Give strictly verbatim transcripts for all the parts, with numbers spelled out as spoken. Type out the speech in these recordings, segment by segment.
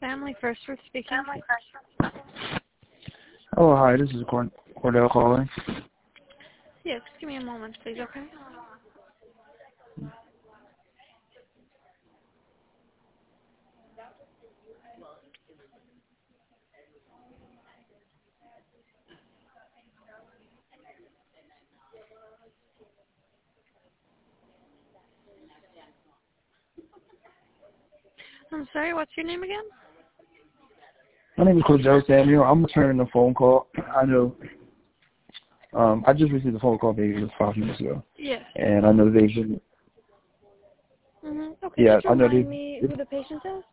Family First Ruth speaking. Oh, hi, this is Cord- Cordell calling. Yeah, just give me a moment, please, okay? I'm sorry, what's your name again? My name is Cordell Samuel. I'm returning a phone call. I know, um, I just received a phone call maybe just five minutes ago. Yes. And I know they've been, Mm-hmm. Okay, yeah, just I know remind they, me who the patient is?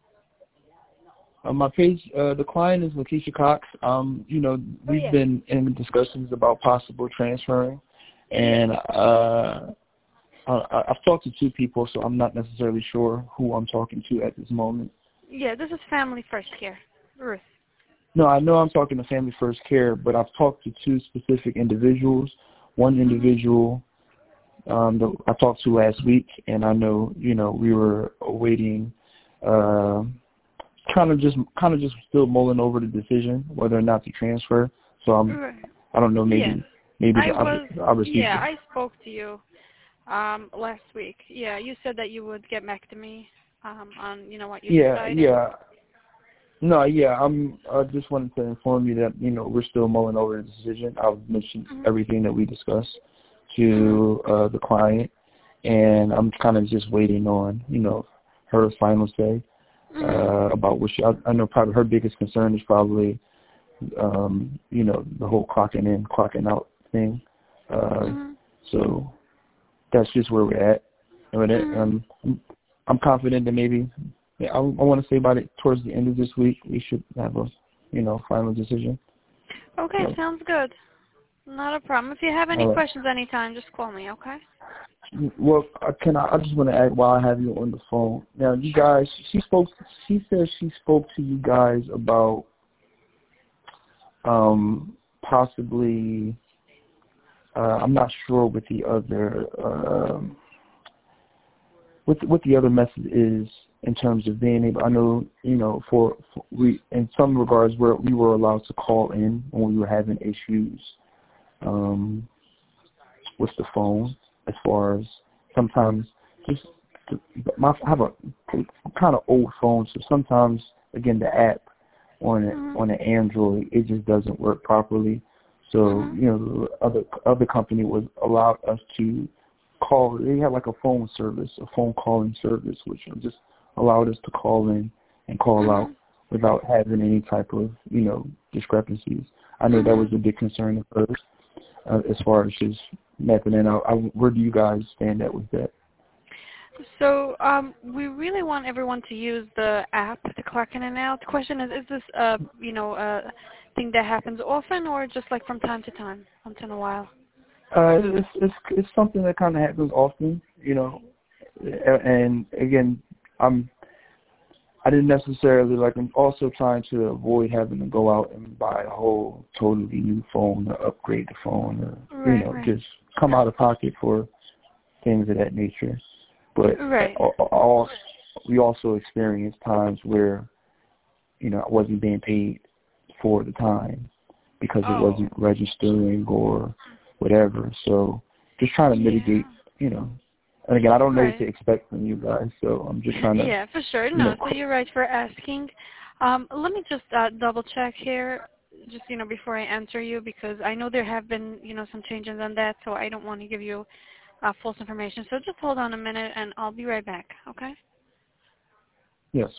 uh, my page, uh, the client is Lakeisha Cox. Um, you know, Oh, we've yeah. been in discussions about possible transferring. And, uh, I, I've talked to two people, so I'm not necessarily sure who I'm talking to at this moment. Yeah, this is Family First Care. Ruth. No, I know I'm talking to Family First Care, but I've talked to two specific individuals. One individual um, that I talked to last week, and I know, you know, we were awaiting, uh, kind of just, kind of just still mulling over the decision whether or not to transfer. So I'm, Right. I don't know, maybe, Yes. maybe I I, was, I received yeah, it. I spoke to you um, last week. Yeah, you said that you would get back to me um, on, you know, what you Yeah, decided. yeah. No, yeah, I'm. I just wanted to inform you that, you know, we're still mulling over the decision. I've mentioned Mm-hmm. everything that we discussed to uh, the client, and I'm kind of just waiting on, you know, her final say uh, Mm-hmm. about what she. I, I know probably her biggest concern is probably, um, you know, the whole clocking in, clocking out thing. Uh, Mm-hmm. so that's just where we're at. And Mm-hmm. um, I'm, I'm confident that maybe. Yeah, I, I want to say about it towards the end of this week, we should have a, you know, final decision. Okay, So, sounds good. Not a problem. If you have any all right. questions anytime, just call me, okay? Well, I can I, I just want to add while I have you on the phone. Now, you guys, she spoke. She said she spoke to you guys about um, possibly. Uh, I'm not sure what the other um, what the, what the other method is in terms of being able. I know, you know, for, for we in some regards where we were allowed to call in when we were having issues um, with the phone, as far as sometimes just to, my I have a kind of old phone, so sometimes again the app on it Mm-hmm. on an Android it just doesn't work properly. So Mm-hmm. you know the other other company was allowed us to call. They had like a phone service, a phone calling service, which just allowed us to call in and call Mm-hmm. out without having any type of, you know, discrepancies. I know that was Mm-hmm. a big concern at first, uh, as far as just mapping out. I, where do you guys stand at with that? So um, we really want everyone to use the app to clock in and out. The question is, is this a, you know, a thing that happens often or just like from time to time, once in a while? Uh, it's it's it's something that kind of happens often, you know. And again, I'm I didn't necessarily like. I'm also trying to avoid having to go out and buy a whole totally new phone or upgrade the phone or, you Right, know, right. just come out of pocket for things of that nature. But Right. all, we also experienced times where, you know, I wasn't being paid for the time because it Oh. wasn't registering or whatever. So just trying to Yeah. mitigate, you know. And again, I don't know what to Right. expect from you guys, so I'm just trying to, Yeah, for sure. you know. No, so you're right for asking. Um, let me just uh, double check here, just, you know, before I answer you, because I know there have been, you know, some changes on that, so I don't want to give you uh, false information. So just hold on a minute, and I'll be right back, okay? Yes.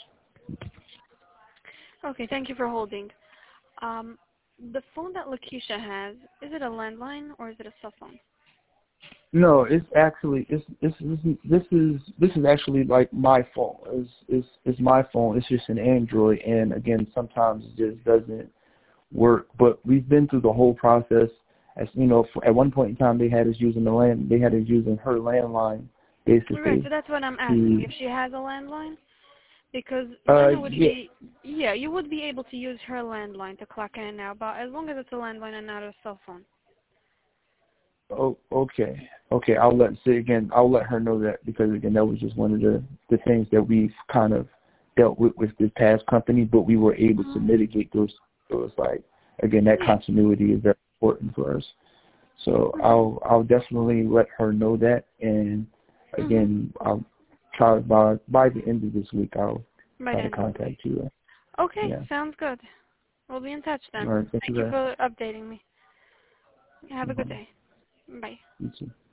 Okay, thank you for holding. Um, the phone that Lakeisha has, is it a landline or is it a cell phone? No, it's actually it's it's this is this is this is actually like my phone. It's it's it's my phone. It's just an Android, and again, sometimes it just doesn't work. But we've been through the whole process. As you know, for, at one point in time, they had us using the land. They had us using her landline, Right, basically. so that's what I'm asking. To If she has a landline? Because uh then it would yeah. be, yeah, you would be able to use her landline to clock in and out, but as long as it's a landline and not a cell phone. Oh, okay, okay. I'll let say again. I'll let her know that because again, that was just one of the the things that we've kind of dealt with with the past company, but we were able to mitigate those. So it's like, again, that continuity is very important for us. So I'll I'll definitely let her know that, and again, I'll try by by the end of this week. I'll By try to then. contact you. Okay, Yeah. sounds good. We'll be in touch then. All right, thank, Thank you you very for updating me. Have a good much. day. Bye. You too.